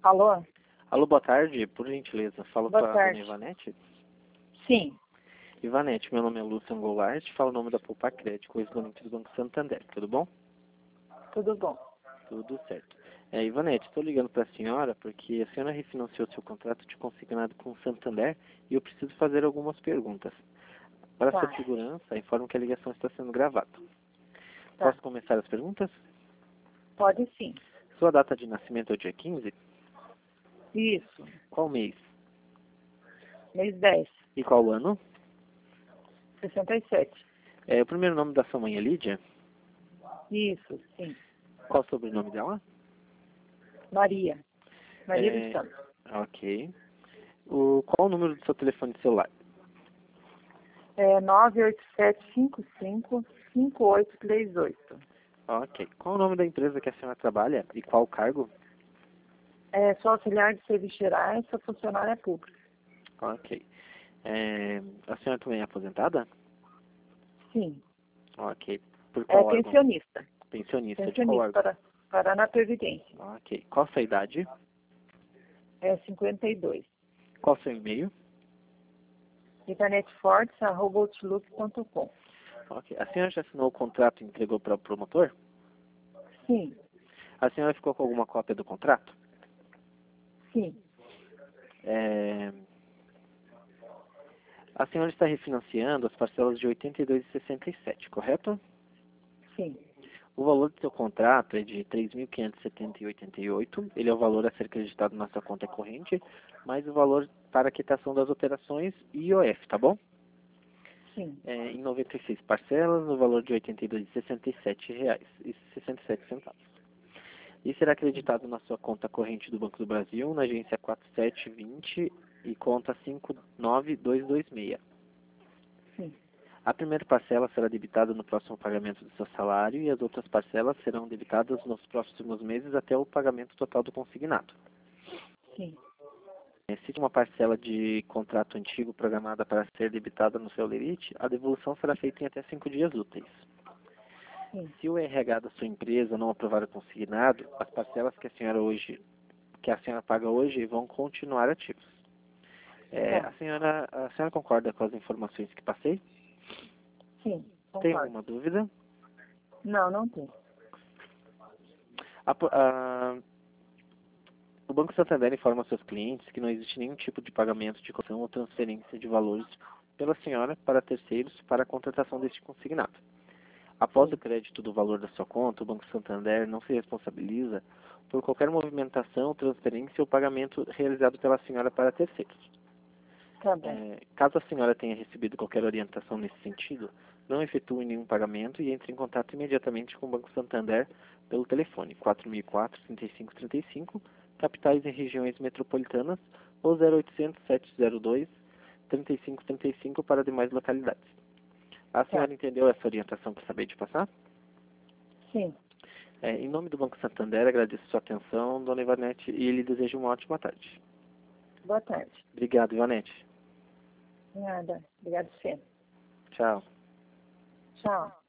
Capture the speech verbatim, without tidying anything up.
Alô? Alô, boa tarde, por gentileza. Falo Boa com a tarde. dona Ivanete. Sim, Ivanete, meu nome é Lúcio Goulart, falo o nome da Poupa Crédito, correspondente do Banco Santander. Tudo bom? tudo bom. Tudo certo. É, Ivanete, estou ligando para a senhora porque a senhora refinanciou seu contrato de consignado com o Santander e eu preciso fazer algumas perguntas. Para Tá. sua segurança, informo que a ligação está sendo gravada. Tá. Posso começar as perguntas? Pode sim. Sua data de nascimento é o dia quinze? Isso. Qual mês? Mês dez, E qual ano? sessenta e sete. É, o primeiro nome da sua mãe é Lídia? Isso, sim. Qual o sobrenome dela? Maria. Maria É, dos Santos. ok. O, qual o número do seu telefone celular? É nove oito sete cinco cinco cinco oito três oito. Ok. Qual o nome da empresa que a senhora trabalha e qual o cargo? É, sou auxiliar de serviços gerais, sou funcionária pública. Ok. É, a senhora também é aposentada? Sim. Ok. Por É qual órgão? pensionista. Pensionista. De qual Pensionista órgão? para, para na Previdência. Ok. Qual a sua idade? É cinquenta e dois. Qual o seu e-mail? internetfortes arroba outlook ponto com. Ok. A senhora já assinou o contrato e entregou para o promotor? Sim, A senhora ficou com alguma cópia do contrato? sim. É, a senhora está refinanciando as parcelas de oitenta e dois vírgula sessenta e sete, correto? Sim. O valor do seu contrato é de três mil quinhentos e setenta vírgula oitenta e oito. Ele é o valor a ser acreditado na sua conta corrente, mais o valor para a quitação das operações e I O F, tá bom? Sim. É, em noventa e seis parcelas, no valor de oitenta e dois vírgula sessenta e sete reais e sessenta e sete centavos. E será acreditado na sua conta corrente do Banco do Brasil, na agência quatro sete dois zero e conta cinco nove dois dois seis. Sim. A primeira parcela será debitada no próximo pagamento do seu salário e as outras parcelas serão debitadas nos próximos meses até o pagamento total do consignado. Sim. Se uma parcela de contrato antigo programada para ser debitada no seu limite, a devolução será feita em até cinco dias úteis. Sim. Se o R H da sua empresa não aprovar o consignado, as parcelas que a senhora hoje, que a senhora paga hoje vão continuar ativas. É, Tá. a senhora, a senhora concorda com as informações que passei? Sim, Tem concordo. alguma dúvida? Não, não tem. A, a, o Banco Santander informa aos seus clientes que não existe nenhum tipo de pagamento de caução ou transferência de valores pela senhora para terceiros para a contratação deste consignado. Após Sim. o crédito do valor da sua conta, o Banco Santander não se responsabiliza por qualquer movimentação, transferência ou pagamento realizado pela senhora para terceiros. Tá bem. É, caso a senhora tenha recebido qualquer orientação nesse sentido, não efetue nenhum pagamento e entre em contato imediatamente com o Banco Santander pelo telefone quatro mil e quatro, trinta e cinco trinta e cinco, capitais e regiões metropolitanas, ou zero oitocentos, sete zero dois, trinta e cinco trinta e cinco para demais localidades. A senhora entendeu essa orientação que acabei de passar? Sim. É, em nome do Banco Santander, agradeço sua atenção, dona Ivanete, e lhe desejo uma ótima tarde. Boa tarde. Obrigado, Ivanete. Nada. Obrigado, você. Tchau. Tchau.